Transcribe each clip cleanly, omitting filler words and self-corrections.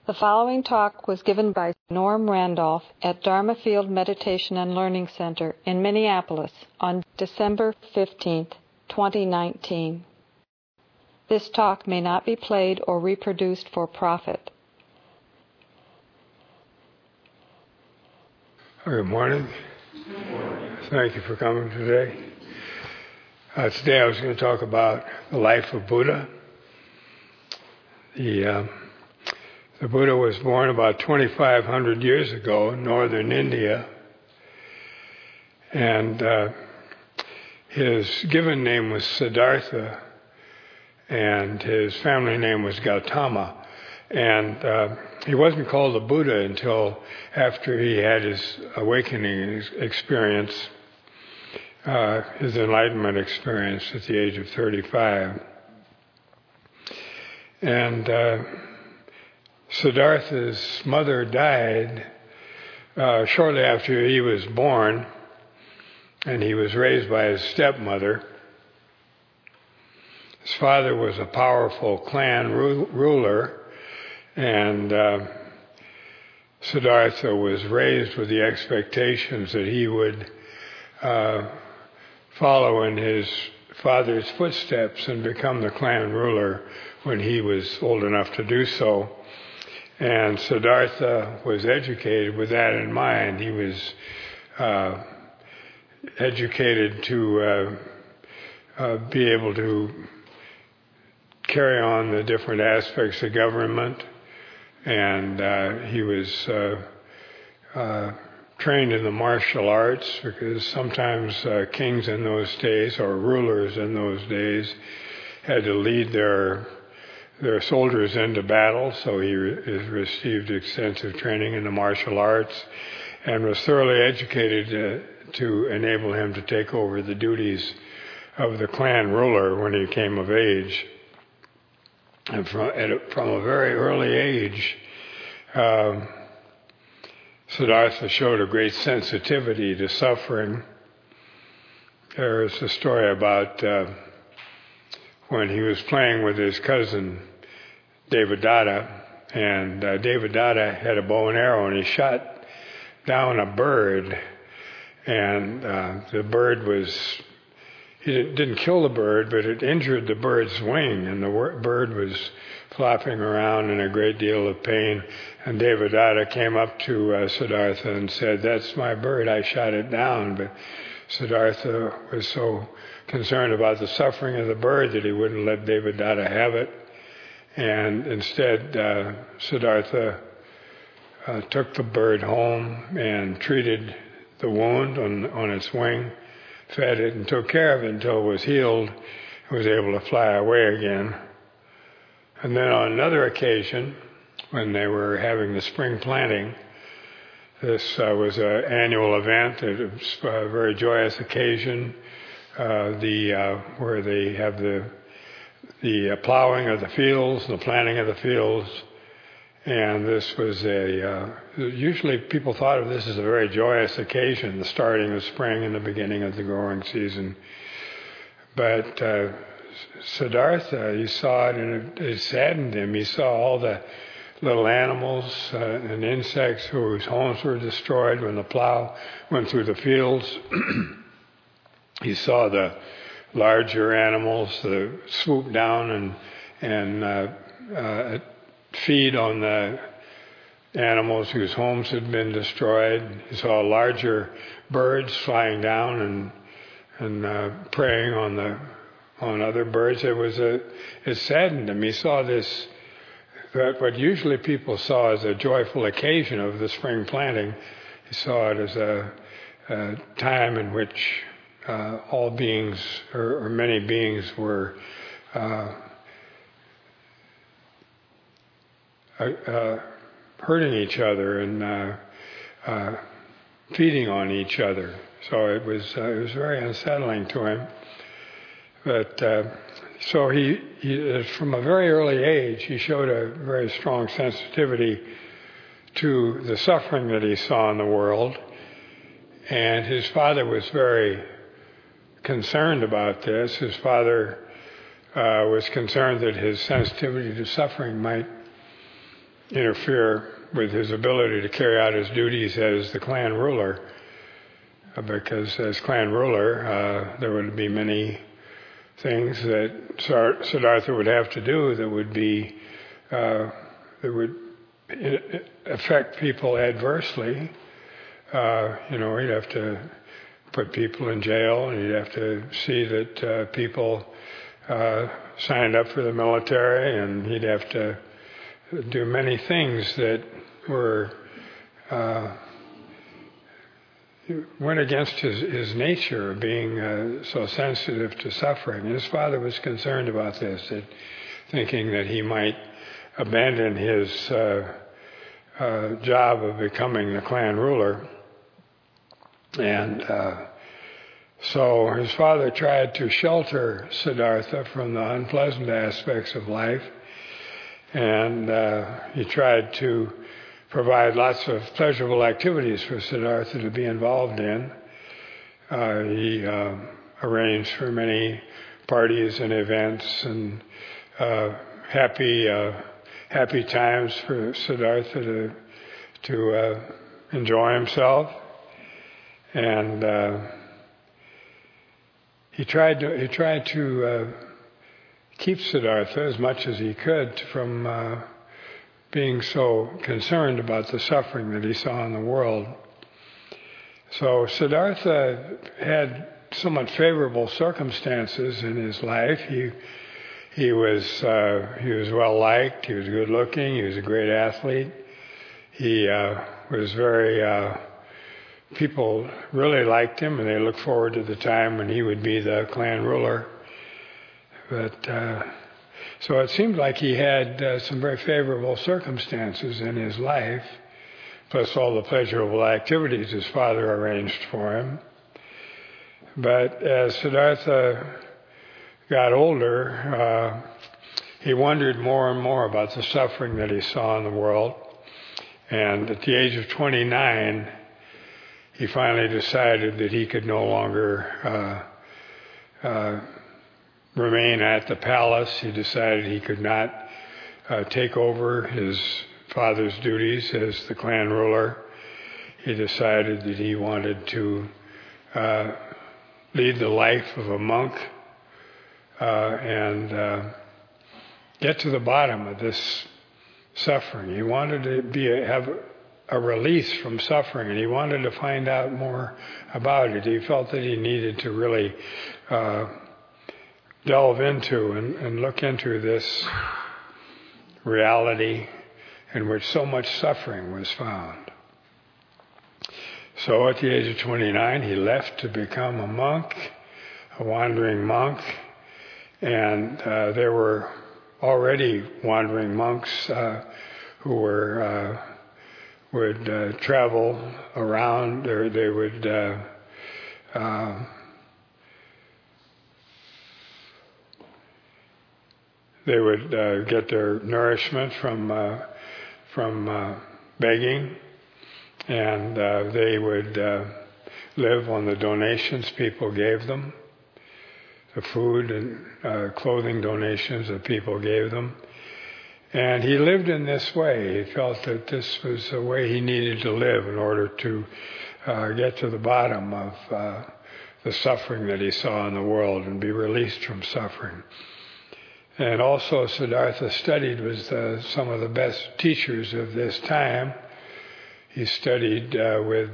The following talk was given by Norm Randolph at Dharma Field Meditation and Learning Center in Minneapolis on December 15, 2019. This talk may not be played or reproduced for profit. Good morning. Thank you for coming today. Today I was going to talk about the life of Buddha. The Buddha was born about 2,500 years ago in northern India, and his given name was Siddhartha, and his family name was Gautama. And he wasn't called a Buddha until after he had his awakening experience, his enlightenment experience at the age of 35. And Siddhartha's mother died shortly after he was born, and he was raised by his stepmother. His father was a powerful clan ruler, and Siddhartha was raised with the expectations that he would follow in his father's footsteps and become the clan ruler when he was old enough to do so. And Siddhartha was educated with that in mind. He was educated to be able to carry on the different aspects of government, and he was trained in the martial arts, because sometimes kings in those days, or rulers in those days, had to lead their soldiers into battle, so he received extensive training in the martial arts and was thoroughly educated to enable him to take over the duties of the clan ruler when he came of age. And from a very early age, Siddhartha showed a great sensitivity to suffering. There is a story about when he was playing with his cousin Devadatta, and Devadatta had a bow and arrow, and he shot down a bird, and the bird he didn't kill the bird, but it injured the bird's wing, and the bird was flopping around in a great deal of pain. And Devadatta came up to Siddhartha and said, "That's my bird, I shot it down." But Siddhartha was so concerned about the suffering of the bird that he wouldn't let Devadatta have it. And instead, Siddhartha took the bird home and treated the wound on its wing, fed it and took care of it until it was healed and was able to fly away again. And then on another occasion, when they were having the spring planting, this was an annual event. It was a very joyous occasion, where they have the plowing of the fields, the planting of the fields. And this was usually people thought of this as a very joyous occasion, the starting of spring and the beginning of the growing season. But Siddhartha, he saw it and it saddened him. He saw all the little animals and insects whose homes were destroyed when the plow went through the fields. He saw the larger animals swoop down and feed on the animals whose homes had been destroyed. He saw larger birds flying down and preying on other birds. It saddened him. He saw this, that what usually people saw as a joyful occasion of the spring planting, he saw it as a time in which all beings, or many beings, were hurting each other and feeding on each other. So it was very unsettling to him. But so he from a very early age, he showed a very strong sensitivity to the suffering that he saw in the world. And his father was very concerned about this. His father was concerned that his sensitivity to suffering might interfere with his ability to carry out his duties as the clan ruler, because as clan ruler, there would be many things that Siddhartha would have to do that would be that would affect people adversely. He'd have to put people in jail, and he'd have to see that people signed up for the military, and he'd have to do many things that went against his nature of being so sensitive to suffering. And his father was concerned about this, thinking that he might abandon his job of becoming the clan ruler. And so his father tried to shelter Siddhartha from the unpleasant aspects of life, and he tried to provide lots of pleasurable activities for Siddhartha to be involved in. He arranged for many parties and events and happy times for Siddhartha to enjoy himself. And he tried to keep Siddhartha as much as he could from being so concerned about the suffering that he saw in the world. So Siddhartha had somewhat favorable circumstances in his life. He was well liked. He was good looking. He was a great athlete. He was very. People really liked him, and they looked forward to the time when he would be the clan ruler. But so it seemed like he had some very favorable circumstances in his life, plus all the pleasurable activities his father arranged for him. But as Siddhartha got older, he wondered more and more about the suffering that he saw in the world. And at the age of 29, he finally decided that he could no longer remain at the palace. He decided he could not take over his father's duties as the clan ruler. He decided that he wanted to lead the life of a monk and get to the bottom of this suffering. He wanted to have a release from suffering, and he wanted to find out more about it. He felt that he needed to really delve into and look into this reality in which so much suffering was found. So at the age of 29, he left to become a monk, a wandering monk, and there were already wandering monks who would travel around, or they would get their nourishment from begging, and they would live on the donations people gave them, the food and clothing donations that people gave them. And he lived in this way. He felt that this was the way he needed to live in order to get to the bottom of the suffering that he saw in the world and be released from suffering. And also Siddhartha studied with some of the best teachers of this time. He studied with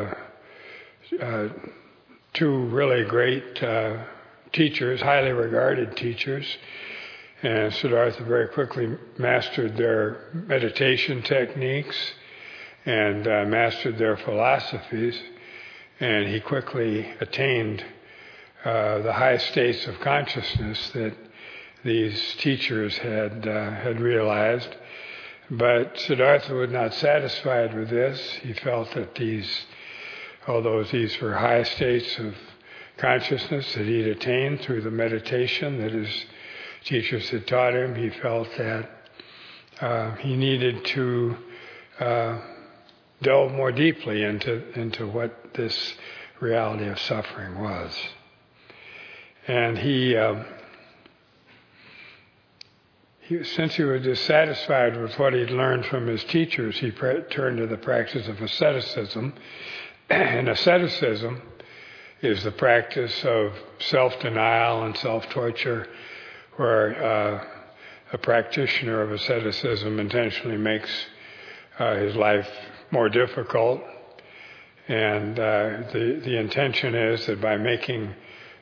two really great teachers, highly regarded teachers. And Siddhartha very quickly mastered their meditation techniques and mastered their philosophies. And he quickly attained the high states of consciousness that these teachers had realized. But Siddhartha was not satisfied with this. He felt that although these were high states of consciousness that he'd attained through the meditation that his teachers had taught him, he felt that he needed to delve more deeply into what this reality of suffering was. And he since he was dissatisfied with what he'd learned from his teachers, he turned to the practice of asceticism. And asceticism is the practice of self-denial and self-torture, where a practitioner of asceticism intentionally makes his life more difficult. And the intention is that by making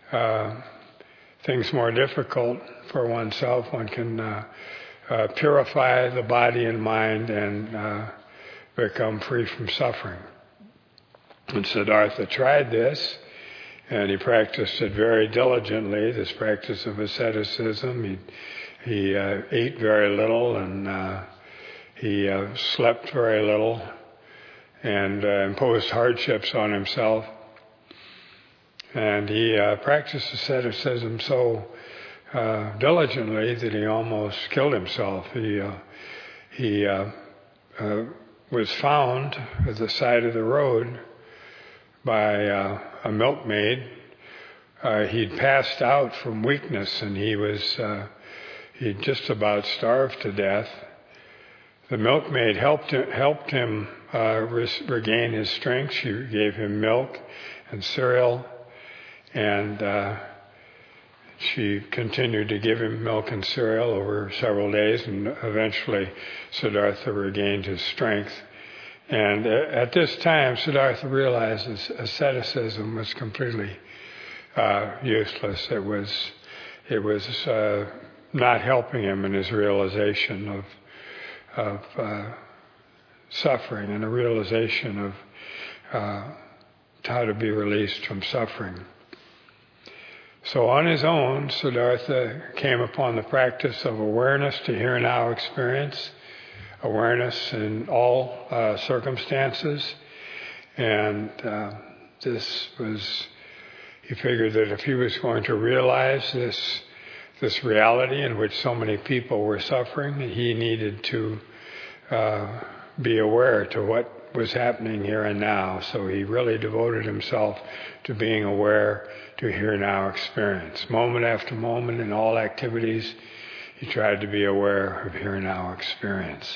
things more difficult for oneself, one can purify the body and mind and become free from suffering. And Siddhartha tried this, and he practiced it very diligently, this practice of asceticism. He ate very little, and he slept very little, and imposed hardships on himself. And he practiced asceticism so diligently that he almost killed himself. He was found at the side of the road by a milkmaid. He'd passed out from weakness, and he'd just about starved to death. The milkmaid helped him regain his strength. She gave him milk and cereal, and she continued to give him milk and cereal over several days, and eventually Siddhartha regained his strength. And at this time, Siddhartha realized asceticism was completely useless. It was not helping him in his realization of suffering and a realization of how to be released from suffering. So on his own, Siddhartha came upon the practice of awareness to here-now experience, awareness in all circumstances, and he figured that if he was going to realize this reality in which so many people were suffering, he needed to be aware to what was happening here and now. So he really devoted himself to being aware to here-now experience. Moment after moment in all activities, he tried to be aware of here-now experience.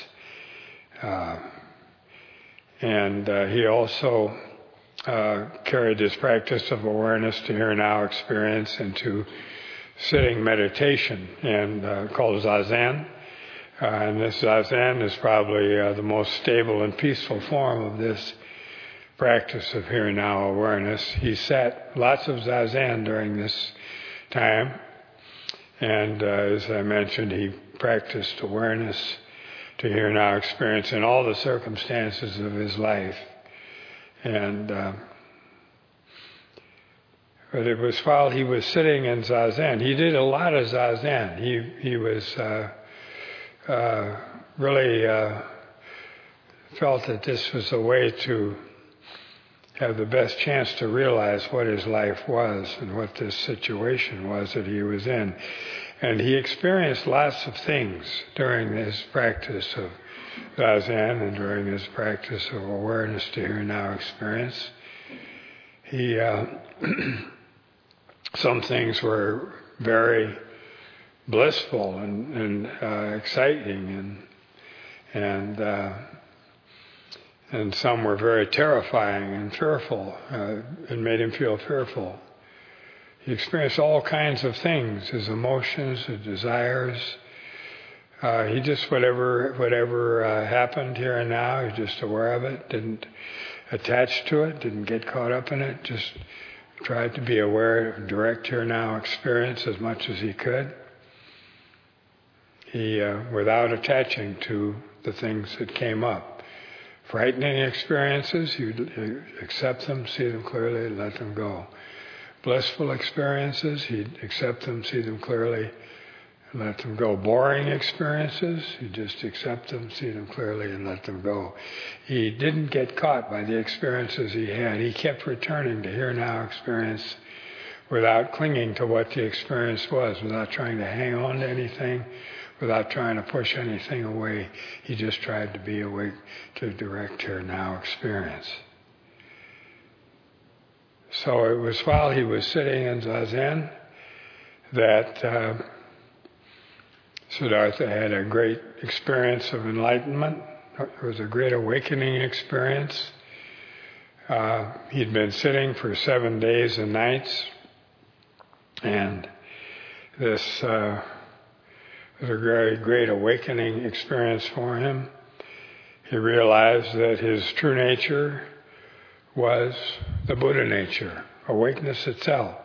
And he also carried this practice of awareness to here-now experience into sitting meditation, and called Zazen. And this Zazen is probably the most stable and peaceful form of this practice of here-now awareness. He sat lots of Zazen during this time, and as I mentioned, he practiced awareness to here-now experience in all the circumstances of his life. And but it was while he was sitting in Zazen. He did a lot of Zazen. He was really felt that this was a way to have the best chance to realize what his life was and what this situation was that he was in. And he experienced lots of things during his practice of Zazen and during his practice of awareness to here-now experience. Some things were very blissful and exciting, and some were very terrifying and fearful, and made him feel fearful. He experienced all kinds of things, his emotions, his desires. He just, whatever happened here and now, he was just aware of it, didn't attach to it, didn't get caught up in it, just tried to be aware of direct here now experience as much as he could. He, without attaching to the things that came up. Frightening experiences, he'd accept them, see them clearly, and let them go. Blissful experiences, he'd accept them, see them clearly, and let them go. Boring experiences, he'd just accept them, see them clearly, and let them go. He didn't get caught by the experiences he had. He kept returning to here-now experience without clinging to what the experience was, without trying to hang on to anything, without trying to push anything away. He just tried to be awake to direct here-now experience. So it was while he was sitting in Zazen that Siddhartha had a great experience of enlightenment. It was a great awakening experience. He'd been sitting for 7 days and nights, and this was a very great awakening experience for him. He realized that his true nature was the Buddha nature, awakeness itself.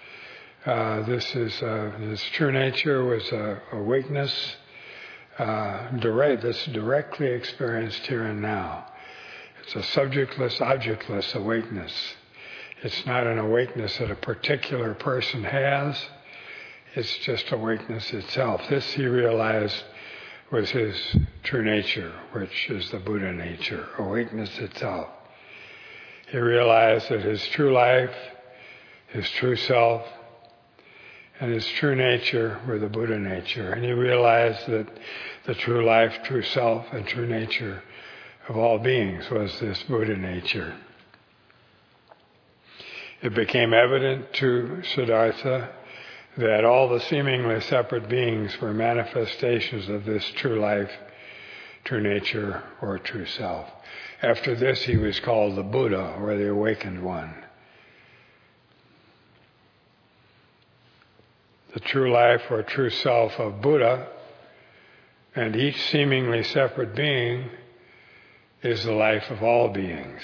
His true nature was awakeness, that's directly experienced here and now. It's a subjectless, objectless awakeness. It's not an awakeness that a particular person has. It's just awakeness itself. This, he realized, was his true nature, which is the Buddha nature, awakeness itself. He realized that his true life, his true self, and his true nature were the Buddha nature. And he realized that the true life, true self, and true nature of all beings was this Buddha nature. It became evident to Siddhartha that all the seemingly separate beings were manifestations of this true life, true nature, or true self. After this, he was called the Buddha, or the awakened one. The true life or true self of Buddha and each seemingly separate being is the life of all beings.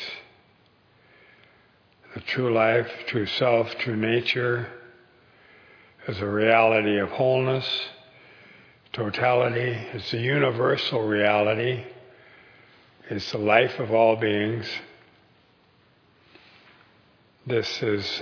The true life, true self, true nature is a reality of wholeness, totality. It's a universal reality. It's the life of all beings. This is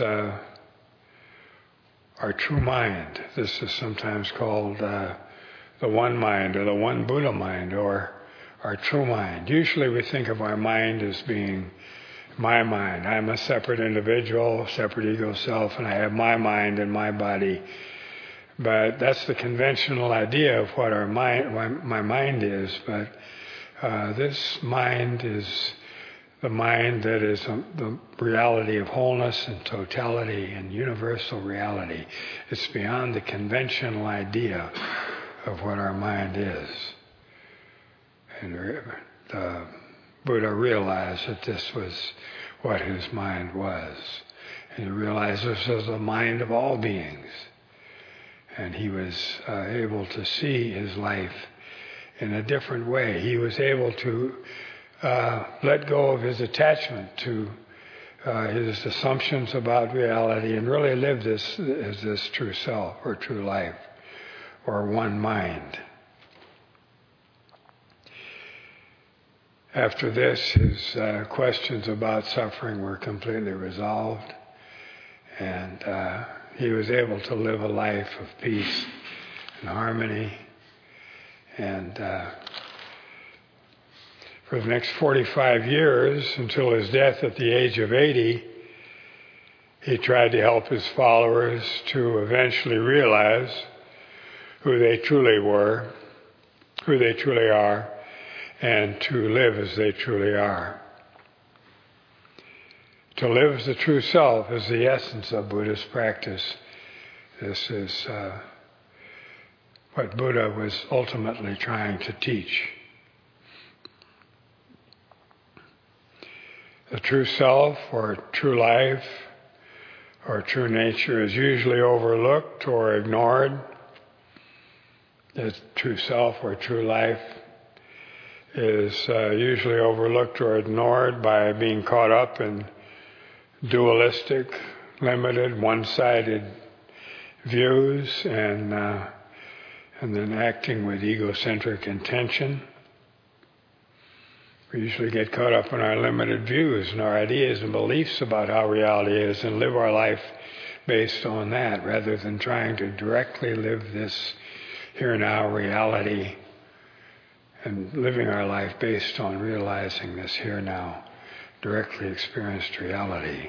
our true mind. This is sometimes called the one mind, or the one Buddha mind, or our true mind. Usually we think of our mind as being my mind. I'm a separate individual, separate ego self, and I have my mind and my body. But that's the conventional idea of what my mind is. But this mind is the mind that is the reality of wholeness and totality and universal reality. It's beyond the conventional idea of what our mind is. And the Buddha realized that this was what his mind was. And he realized this was the mind of all beings. And he was able to see his life in a different way. He was able to let go of his attachment to his assumptions about reality and really live this as this true self or true life or one mind. After this, his questions about suffering were completely resolved, and he was able to live a life of peace and harmony. And for the next 45 years, until his death at the age of 80, he tried to help his followers to eventually realize who they truly were, who they truly are, and to live as they truly are. To live as the true self is the essence of Buddhist practice. This is what Buddha was ultimately trying to teach. The true self or true life or true nature is usually overlooked or ignored. The true self or true life is usually overlooked or ignored by being caught up in dualistic, limited, one-sided views and then acting with egocentric intention. We usually get caught up in our limited views and our ideas and beliefs about how reality is and live our life based on that rather than trying to directly live this here-now reality and living our life based on realizing this here-now directly experienced reality.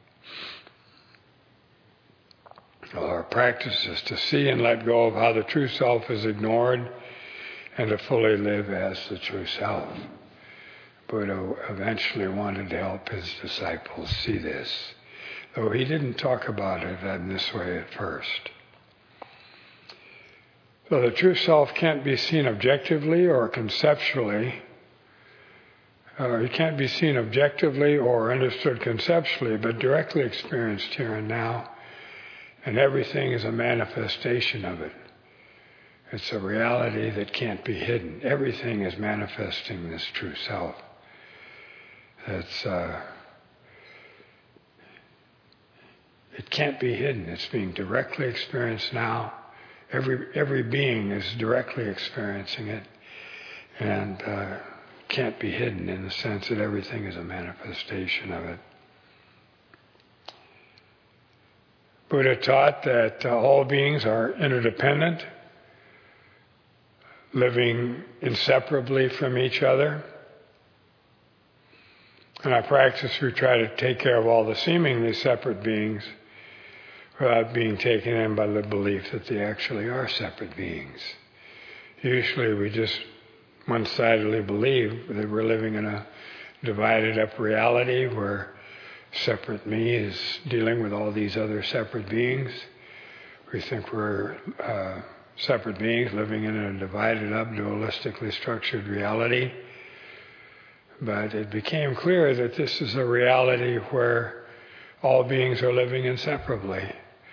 Well, our practice is to see and let go of how the true self is ignored and to fully live as the true self. Buddha eventually wanted to help his disciples see this, though he didn't talk about it in this way at first. So the true self can't be seen objectively or conceptually. It can't be seen objectively or understood conceptually, but directly experienced here and now. And everything is a manifestation of it. It's a reality that can't be hidden. Everything is manifesting this true self. It can't be hidden. It's being directly experienced now. Every being is directly experiencing it, and can't be hidden in the sense that everything is a manifestation of it. Buddha taught that all beings are interdependent, living inseparably from each other. In our practice, we try to take care of all the seemingly separate beings without being taken in by the belief that they actually are separate beings. Usually we just one-sidedly believe that we're living in a divided up reality where separate me is dealing with all these other separate beings. We think we're separate beings living in a divided up, dualistically structured reality. But it became clear that this is a reality where all beings are living inseparably.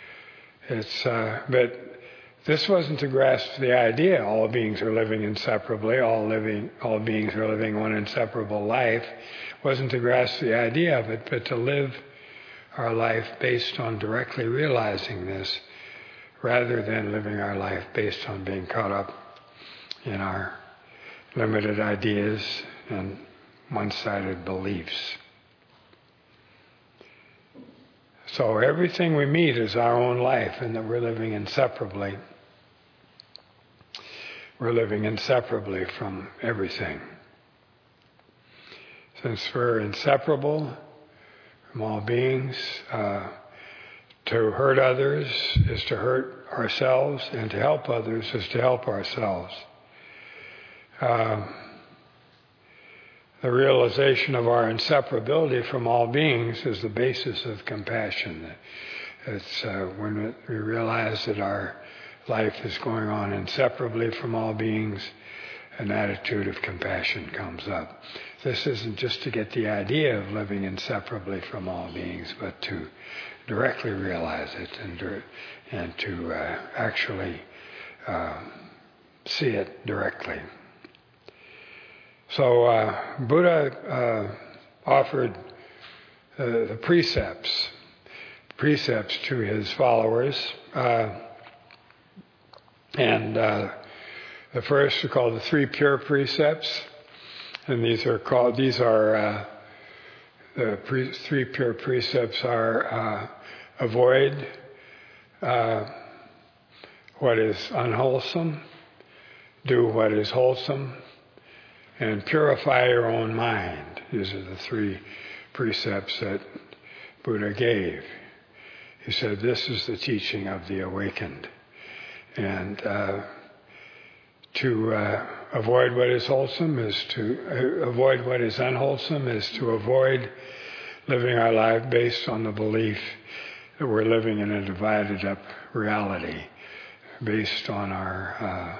But this wasn't to grasp the idea all beings are living inseparably, all beings are living one inseparable life. It wasn't to grasp the idea of it, but to live our life based on directly realizing this, rather than living our life based on being caught up in our limited ideas and one-sided beliefs. So everything we meet is our own life, and that we're living inseparably. We're living inseparably from everything. Since we're inseparable from all beings, to hurt others is to hurt ourselves, and to help others is to help ourselves. The realization of our inseparability from all beings is the basis of compassion. It's when we realize that our life is going on inseparably from all beings, an attitude of compassion comes up. This isn't just to get the idea of living inseparably from all beings, but to directly realize it and to actually see it directly. So Buddha offered the precepts to his followers, and the first are called the three pure precepts, and three pure precepts are avoid what is unwholesome, do what is wholesome, and purify your own mind. These are the three precepts that Buddha gave. He said, this is the teaching of the awakened. And to avoid what is wholesome is to avoid what is unwholesome, is to avoid living our life based on the belief that we're living in a divided up reality, based on our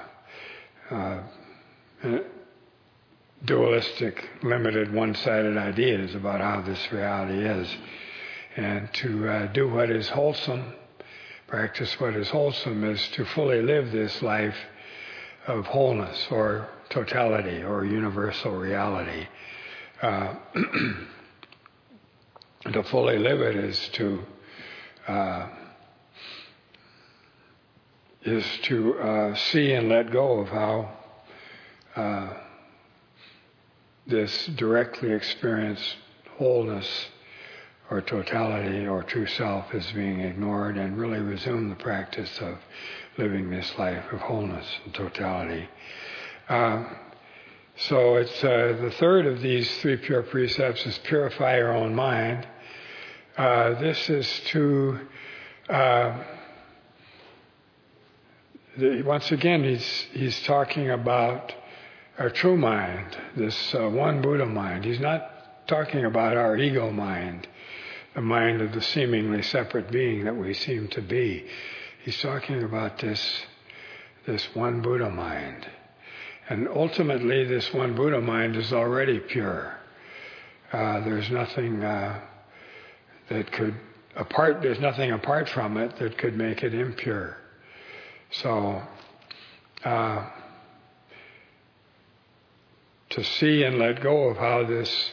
dualistic, limited, one-sided ideas about how this reality is. And to do what is wholesome, practice what is wholesome, is to fully live this life of wholeness or totality or universal reality. To fully live it is to see and let go of how this directly experienced wholeness or totality or true self is being ignored, and really resume the practice of living this life of wholeness and totality. So it's the third of these three pure precepts is purify your own mind. This is to once again he's talking about our true mind, this one Buddha mind. He's not talking about our ego mind, the mind of the seemingly separate being that we seem to be. He's talking about this this one Buddha mind. And ultimately, this one Buddha mind is already pure. There's nothing there's nothing apart from it that could make it impure. So, to see and let go of how this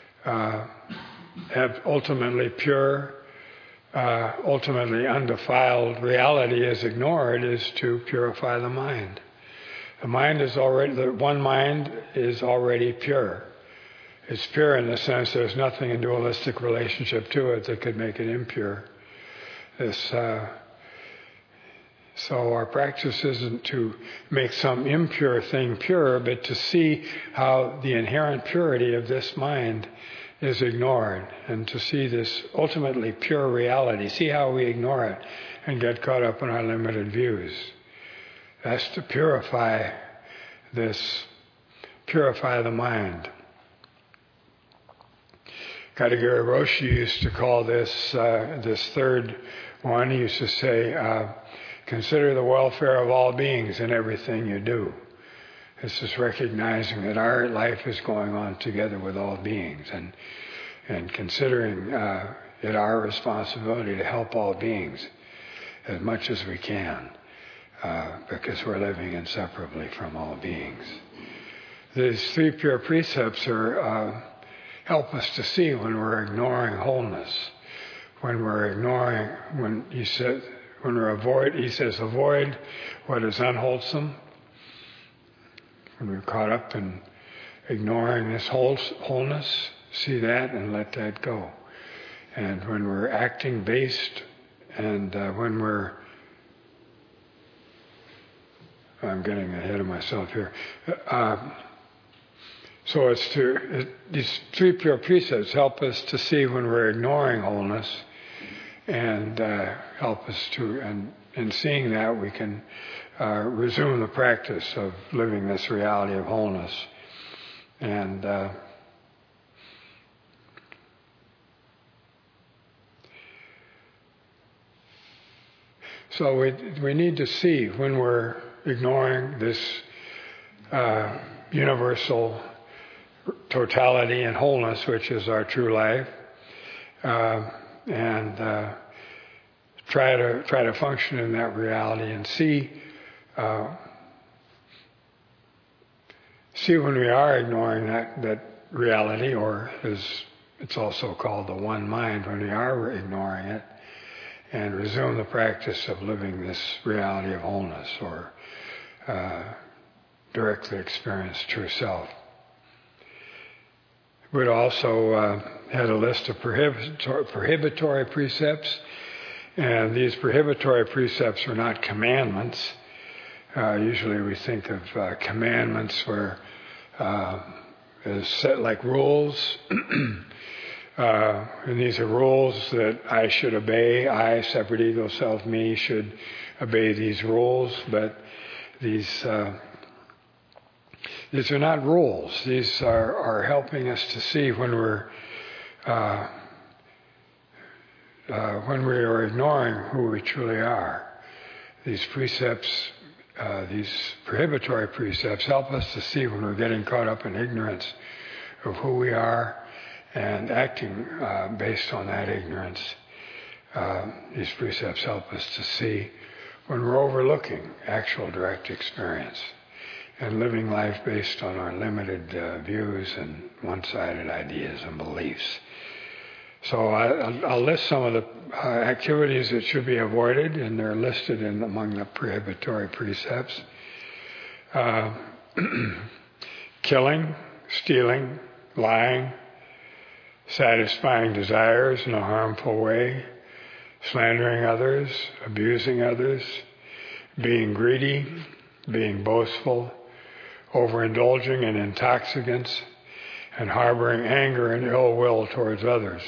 ultimately pure, ultimately undefiled reality is ignored is to purify the mind. The one mind is already pure. It's pure in the sense there's nothing in dualistic relationship to it that could make it impure. So our practice isn't to make some impure thing pure, but to see how the inherent purity of this mind is ignored, and to see this ultimately pure reality, see how we ignore it and get caught up in our limited views. That's to purify the mind. Katagiri Roshi used to call this third one, he used to say, consider the welfare of all beings in everything you do. This is recognizing that our life is going on together with all beings, and considering it our responsibility to help all beings as much as we can, because we're living inseparably from all beings. These three pure precepts help us to see when we're ignoring wholeness, he says avoid what is unwholesome. When we're caught up in ignoring this wholeness, see that and let that go. And when we're acting based, and I'm getting ahead of myself here. So these three pure precepts help us to see when we're ignoring wholeness, and help us to, and in seeing that we can resume the practice of living this reality of wholeness. And so we need to see when we're ignoring this universal totality and wholeness, which is our true life, and try to function in that reality, and see when we are ignoring that reality, or as it's also called the one mind, when we are ignoring it, and resume the practice of living this reality of wholeness, or directly experience true self. Buddha also had a list of prohibitory precepts, and these prohibitory precepts are not commandments. Usually we think of commandments where is set like rules, and these are rules that I should obey. I, separate ego, self, me, should obey these rules, but these are not rules. These are helping us to see when we are ignoring who we truly are. These precepts, these prohibitory precepts, help us to see when we're getting caught up in ignorance of who we are and acting based on that ignorance. These precepts help us to see when we're overlooking actual direct experience and living life based on our limited views and one-sided ideas and beliefs. So I'll list some of the activities that should be avoided, and they're listed among the prohibitory precepts. Killing, stealing, lying, satisfying desires in a harmful way, slandering others, abusing others, being greedy, being boastful, overindulging in intoxicants, and harboring anger and ill will towards others.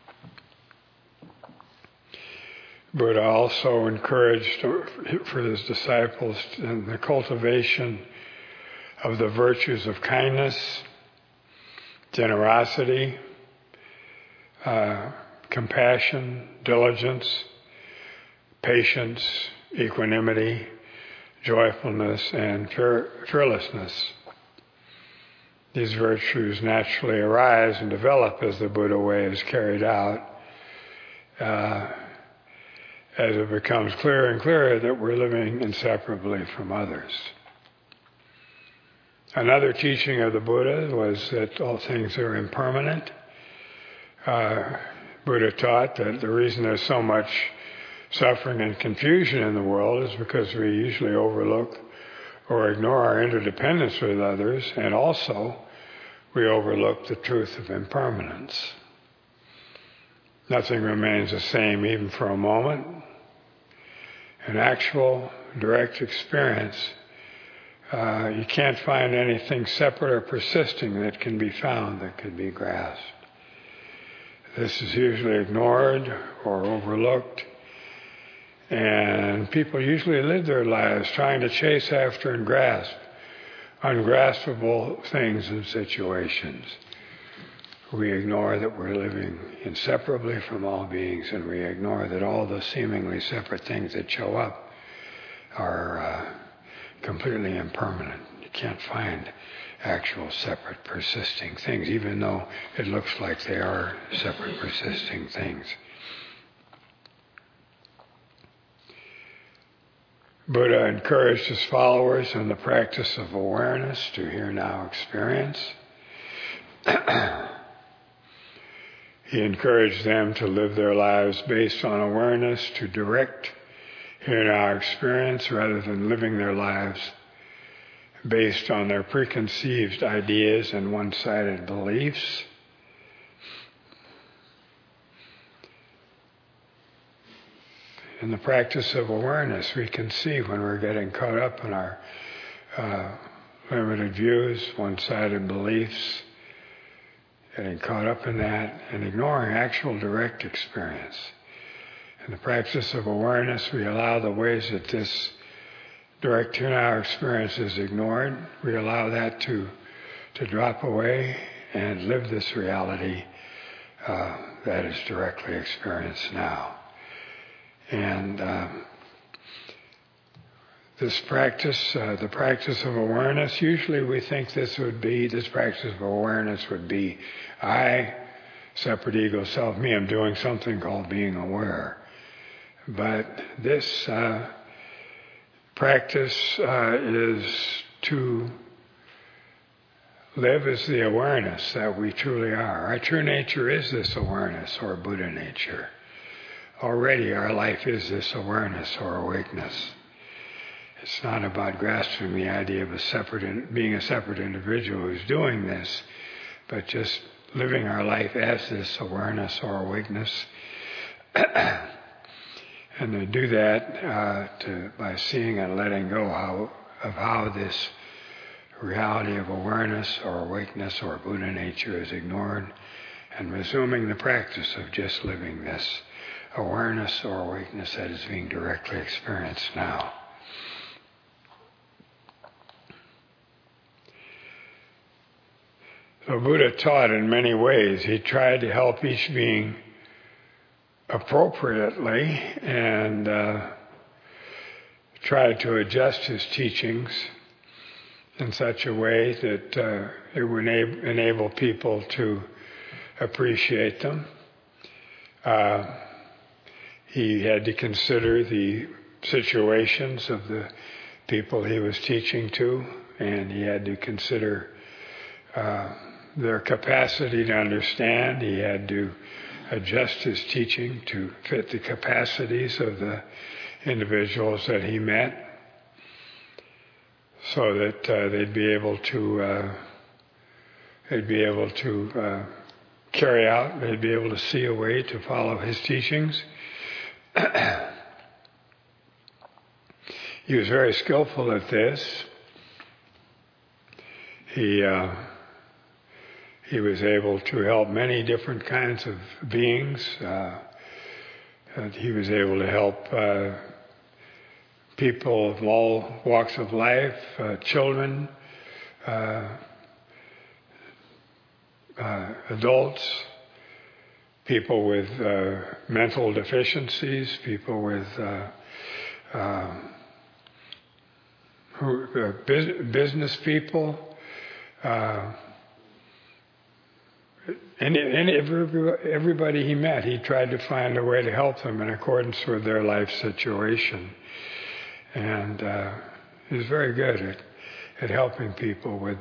Buddha also encouraged for his disciples in the cultivation of the virtues of kindness, generosity, compassion, diligence, patience, equanimity, joyfulness, and fearlessness. These virtues naturally arise and develop as the Buddha way is carried out, as it becomes clearer and clearer that we're living inseparably from others. Another teaching of the Buddha was that all things are impermanent. Buddha taught that the reason there's so much suffering and confusion in the world is because we usually overlook or ignore our interdependence with others, and also we overlook the truth of impermanence. Nothing remains the same even for a moment. In actual, direct experience, you can't find anything separate or persisting that can be found, that can be grasped. This is usually ignored or overlooked, and people usually live their lives trying to chase after and grasp ungraspable things and situations. We ignore that we're living inseparably from all beings, and we ignore that all the seemingly separate things that show up are completely impermanent. You can't find actual separate persisting things, even though it looks like they are separate persisting things. Buddha encouraged his followers in the practice of awareness to here-now experience. He encouraged them to live their lives based on awareness, to direct here-now experience rather than living their lives based on their preconceived ideas and one-sided beliefs. In the practice of awareness, we can see when we're getting caught up in our limited views, one-sided beliefs, getting caught up in that and ignoring actual direct experience. In the practice of awareness, we allow the ways that this direct here-now experience is ignored. We allow that to drop away and live this reality that is directly experienced now. And this practice, the practice of awareness, usually we think this practice of awareness would be I, separate ego, self, me. I'm doing something called being aware. But this practice is to live as the awareness that we truly are. Our true nature is this awareness, or Buddha nature. Already our life is this awareness or awakeness. It's not about grasping the idea of being a separate individual who's doing this, but just living our life as this awareness or awakeness. And to do that by seeing and letting go of how this reality of awareness or awakeness or Buddha nature is ignored, and resuming the practice of just living this awareness or awakeness that is being directly experienced now. So Buddha taught in many ways. He tried to help each being appropriately and tried to adjust his teachings in such a way that it would enable people to appreciate them. He had to consider the situations of the people he was teaching to, and he had to consider their capacity to understand. He had to adjust his teaching to fit the capacities of the individuals that he met, so that they'd be able to carry out, they'd be able to see a way to follow his teachings. He was very skillful at this. He was able to help many different kinds of beings. He was able to help people of all walks of life, children, adults, people with mental deficiencies, people with business people, everybody he met, he tried to find a way to help them in accordance with their life situation. And he was very good at helping people with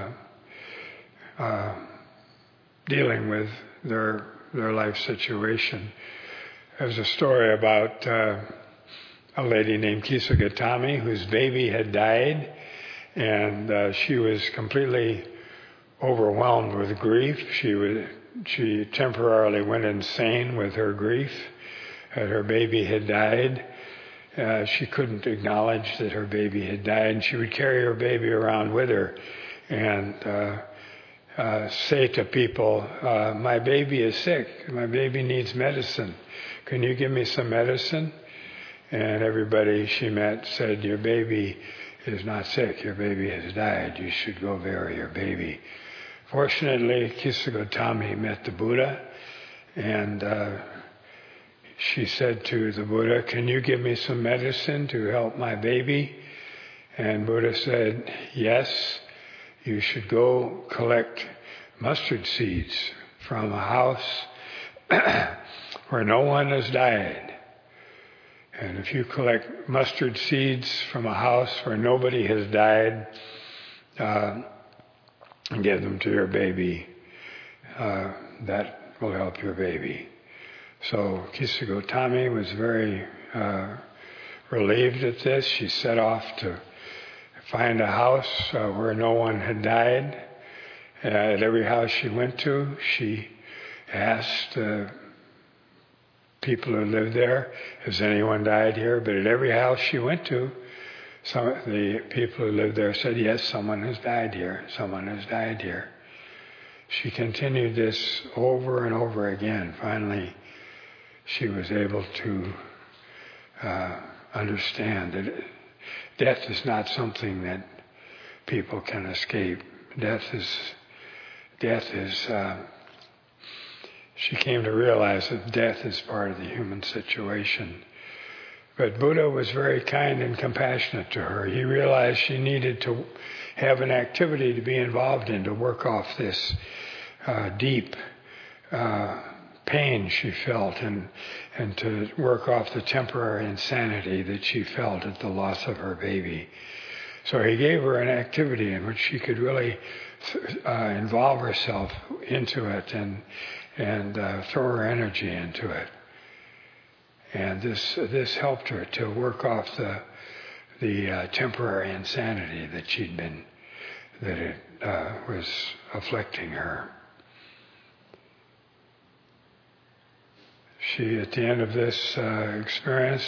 dealing with their life situation. There's a story about a lady named Kisa Gautami whose baby had died, and she was completely overwhelmed with grief. She temporarily went insane with her grief that her baby had died. She couldn't acknowledge that her baby had died, and she would carry her baby around with her and say to people, my baby is sick, my baby needs medicine. Can you give me some medicine? And everybody she met said, your baby is not sick, your baby has died, you should go bury your baby. Fortunately, Kisa Gautami met the Buddha, and she said to the Buddha, can you give me some medicine to help my baby? And Buddha said, yes, you should go collect mustard seeds from a house where no one has died. And if you collect mustard seeds from a house where nobody has died, and give them to your baby, that will help your baby. So Kisa Gautami was very relieved at this. She set off to find a house where no one had died. At every house she went to, she asked people who lived there, has anyone died here? But at every house she went to, some of the people who lived there said, yes, someone has died here. Someone has died here. She continued this over and over again. Finally, she was able to understand that death is not something that people can escape. Death is. She came to realize that death is part of the human situation. But Buddha was very kind and compassionate to her. He realized she needed to have an activity to be involved in to work off this deep pain she felt and to work off the temporary insanity that she felt at the loss of her baby. So he gave her an activity in which she could really involve herself into it and throw her energy into it. And this helped her to work off the temporary insanity that it was afflicting her. She, at the end of this experience,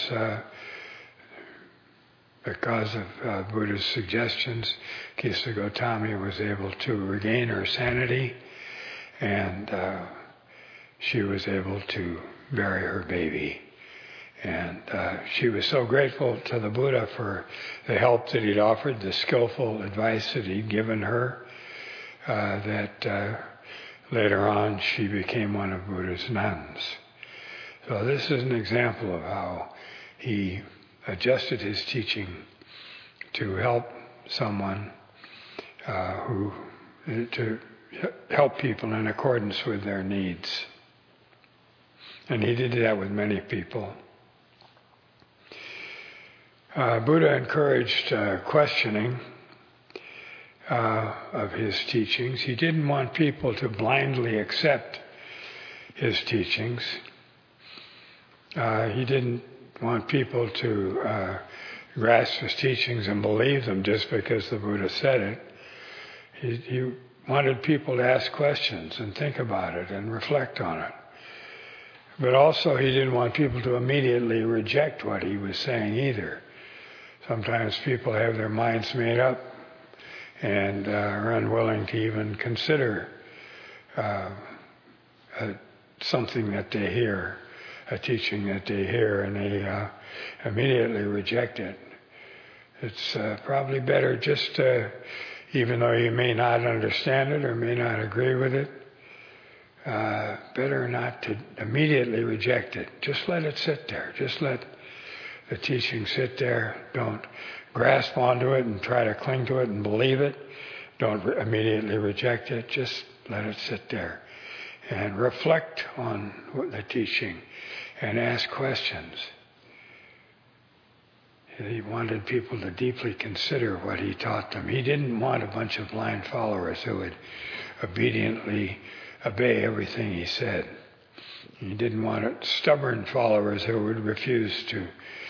because of Buddha's suggestions, Kisa Gautami was able to regain her sanity, and she was able to bury her baby. And she was so grateful to the Buddha for the help that he'd offered, the skillful advice that he'd given her, that later on she became one of Buddha's nuns. So this is an example of how he adjusted his teaching to help someone to help people in accordance with their needs. And he did that with many people. Buddha encouraged questioning of his teachings. He didn't want people to blindly accept his teachings. He didn't want people to grasp his teachings and believe them just because the Buddha said it. He wanted people to ask questions and think about it and reflect on it. But also he didn't want people to immediately reject what he was saying either. Sometimes people have their minds made up and are unwilling to even consider something that they hear, a teaching that they hear, and they immediately reject it. It's probably better just even though you may not understand it or may not agree with it, better not to immediately reject it. Just let it sit there. Just let the teaching sit there. Don't grasp onto it and try to cling to it and believe it. Don't immediately reject it. Just let it sit there and reflect on the teaching and ask questions. He wanted people to deeply consider what he taught them. He didn't want a bunch of blind followers who would obediently obey everything he said. He didn't want stubborn followers who would refuse to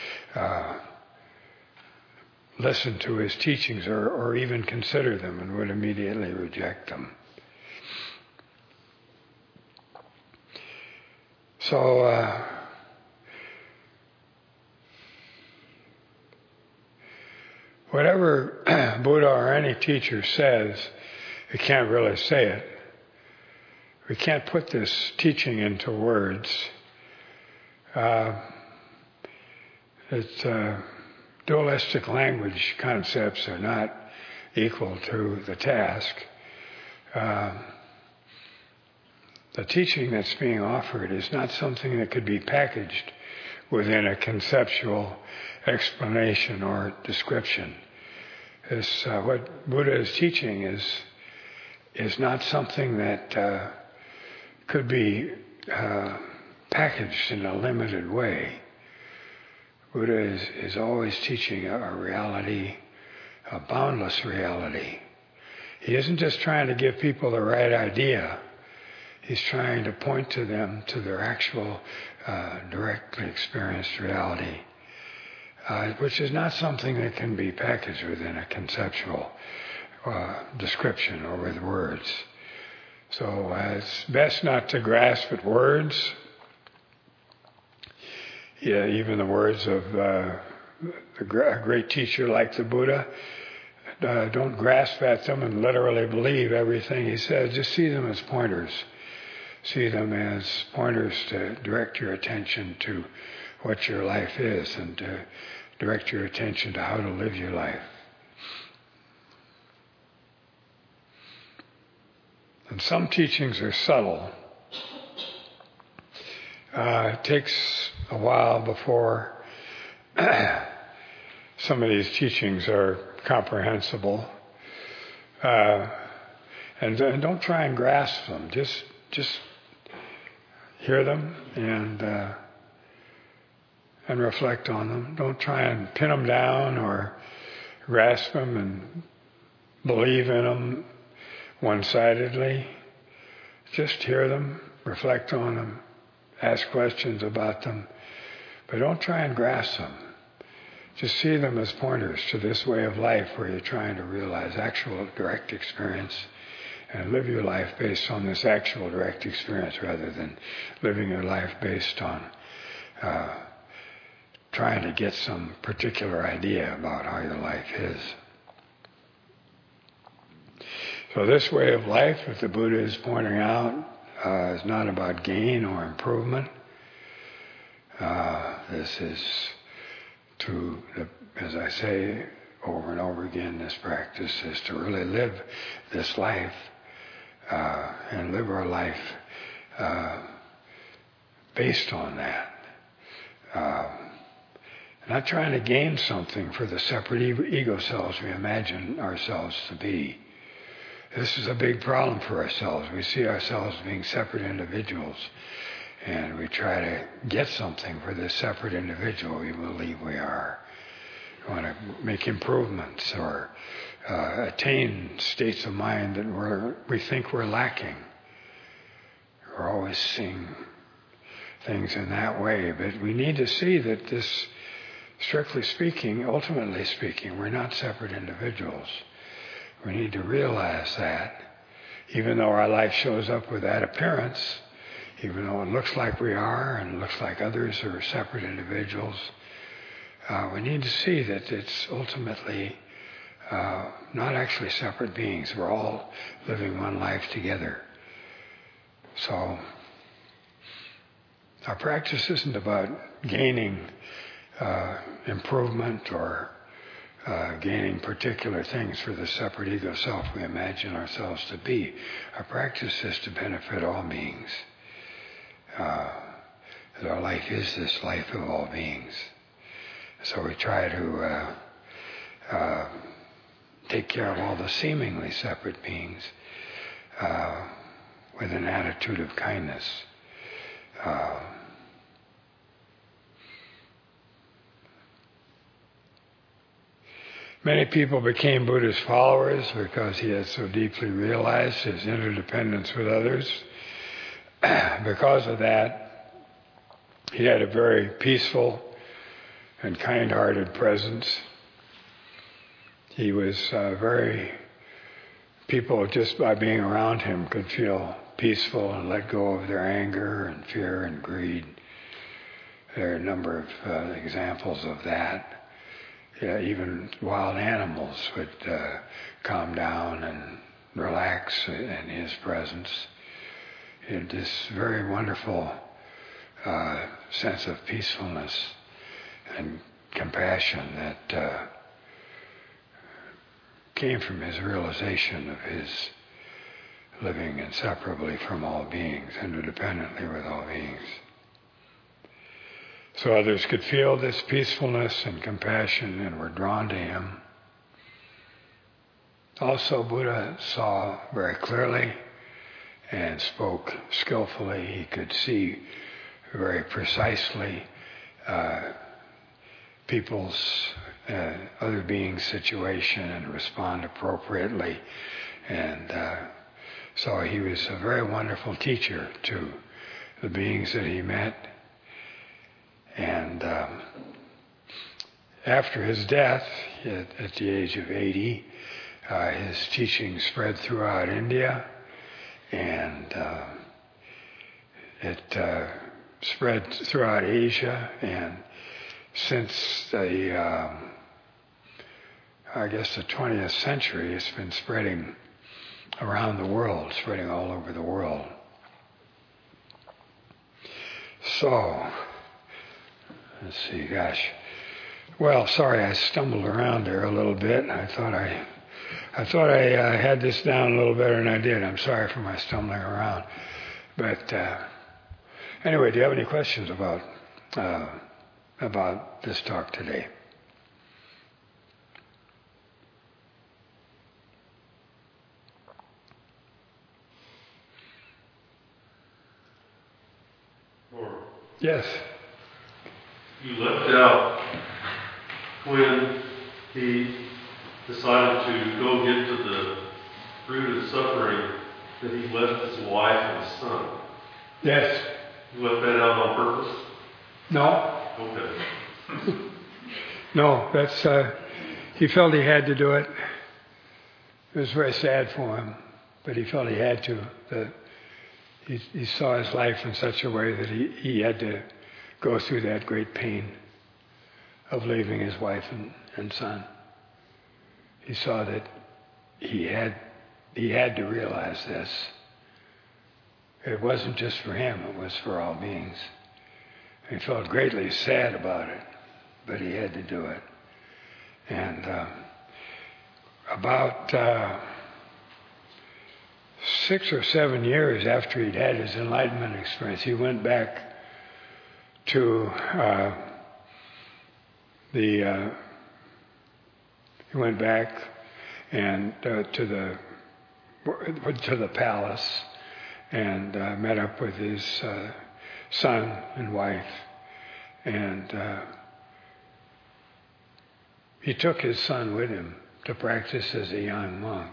listen to his teachings or even consider them and would immediately reject them. So whatever Buddha or any teacher says, we can't really say it. We can't put this teaching into words. Dualistic language concepts are not equal to the task. The teaching that's being offered is not something that could be packaged within a conceptual explanation or description. What Buddha is teaching is not something that could be packaged in a limited way. Buddha is always teaching a reality, a boundless reality. He isn't just trying to give people the right idea. He's trying to point to them to their actual, directly experienced reality, which is not something that can be packaged within a conceptual description or with words. So it's best not to grasp at words. Yeah, even the words of a great teacher like the Buddha. Don't grasp at them and literally believe everything he says. Just see them as pointers. See them as pointers to direct your attention to what your life is and to direct your attention to how to live your life. And some teachings are subtle. It takes a while before some of these teachings are comprehensible. And don't try and grasp them. Just hear them and reflect on them. Don't try and pin them down or grasp them and believe in them one-sidedly. Just hear them, reflect on them, ask questions about them, but don't try and grasp them. Just see them as pointers to this way of life where you're trying to realize actual direct experience and live your life based on this actual direct experience rather than living your life based on trying to get some particular idea about how your life is. So this way of life, that the Buddha is pointing out, is not about gain or improvement. This is as I say over and over again, this practice is to really live this life and live our life based on that. Not trying to gain something for the separate ego selves we imagine ourselves to be. This is a big problem for ourselves. We see ourselves being separate individuals, and we try to get something for this separate individual we believe we are. We want to make improvements or attain states of mind that we think we're lacking. We're always seeing things in that way, but we need to see that this, strictly speaking, ultimately speaking, we're not separate individuals. We need to realize that, even though our life shows up with that appearance, even though it looks like we are and looks like others are separate individuals, we need to see that it's ultimately not actually separate beings. We're all living one life together. So our practice isn't about gaining improvement or gaining particular things for the separate ego self we imagine ourselves to be. Our practice is to benefit all beings. Our life is this life of all beings. So we try to take care of all the seemingly separate beings with an attitude of kindness. Many people became Buddha's followers because he had so deeply realized his interdependence with others. Because of that, he had a very peaceful and kind-hearted presence. He was people just by being around him could feel peaceful and let go of their anger and fear and greed. There are a number of examples of that. Yeah, even wild animals would calm down and relax in his presence. He had this very wonderful sense of peacefulness and compassion that came from his realization of his living inseparably from all beings, interdependently with all beings. So others could feel this peacefulness and compassion and were drawn to him. Also, Buddha saw very clearly and spoke skillfully. He could see very precisely people's, other beings' situation and respond appropriately. And so he was a very wonderful teacher to the beings that he met. And after his death, at the age of 80, his teaching spread throughout India, and it spread throughout Asia. And since the 20th century, it's been spreading around the world, spreading all over the world. So, let's see, well, sorry, I stumbled around there a little bit. I thought I had this down a little better than I did. I'm sorry for my stumbling around. But anyway, do you have any questions about this talk today? Yes. You left out when he decided to go get to the root of suffering, that he left his wife and son. Yes. You left that out on purpose? No. Okay. No, that's, he felt he had to do it. It was very sad for him, but he felt he had to. He saw his life in such a way that he had to go through that great pain of leaving his wife and son. He saw that he had to realize this. It wasn't just for him, it was for all beings. He felt greatly sad about it, but he had to do it. And about 6 or 7 years after he'd had his enlightenment experience, he went back to to the palace and met up with his son and wife, and he took his son with him to practice as a young monk.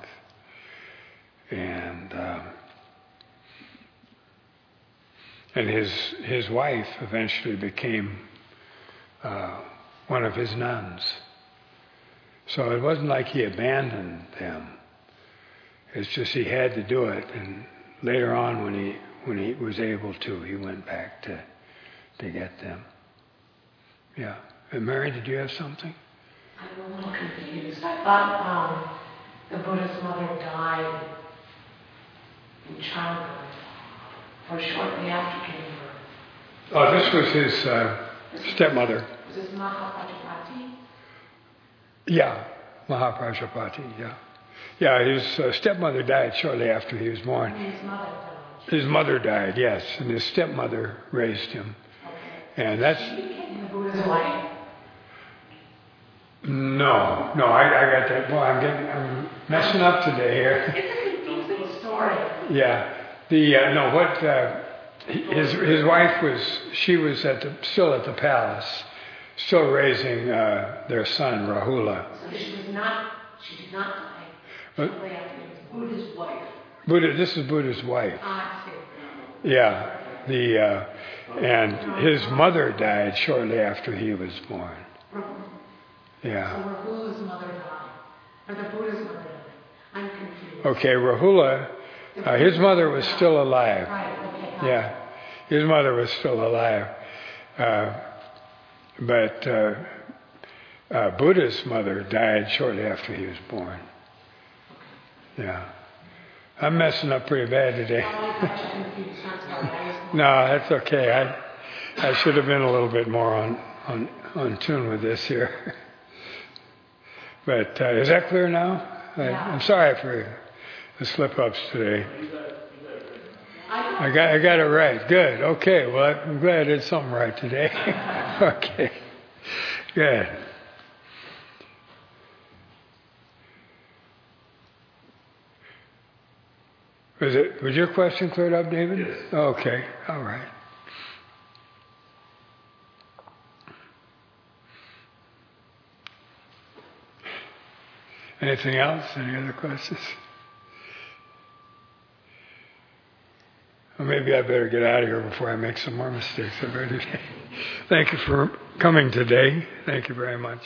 And his wife eventually became one of his nuns. So it wasn't like he abandoned them. It's just he had to do it. And later on, when he was able to, he went back to get them. Yeah. And Mary, did you have something? I'm a little confused. I thought the Buddha's mother died in childbirth, or shortly after giving birth. Oh, this was his stepmother. Was this Mahaprajapati? Yeah, Mahaprajapati, yeah. Yeah, his stepmother died shortly after he was born. And his mother died. His mother died, yes, and his stepmother raised him. Okay. And that's... She became the Buddha's wife? No, I got that. Well, I'm messing up today here. It's a confusing story. Yeah. His wife she was still at the palace, still raising their son, Rahula. So she did not die. Shortly after he was Buddha's wife. This is Buddha's wife. I see. Yeah. And his mother died shortly after he was born. Yeah. So Rahula's mother died. Or the Buddha's mother died. I'm confused. Okay, Rahula, his mother was still alive. Right, okay. Yeah, his mother was still alive. But Buddha's mother died shortly after he was born. Yeah. I'm messing up pretty bad today. No, that's okay. I should have been a little bit more on tune with this here. But is that clear now? I'm sorry for the slip-ups today. I got it right. Good. Okay. Well, I'm glad I did something right today. Okay. Good. Was your question cleared up, David? Yes. Okay. All right. Anything else? Any other questions? Well, maybe I better get out of here before I make some more mistakes already. Thank you for coming today. Thank you very much.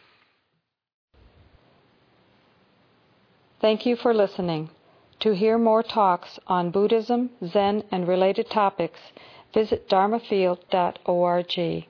Thank you for listening. To hear more talks on Buddhism, Zen, and related topics, visit dharmafield.org.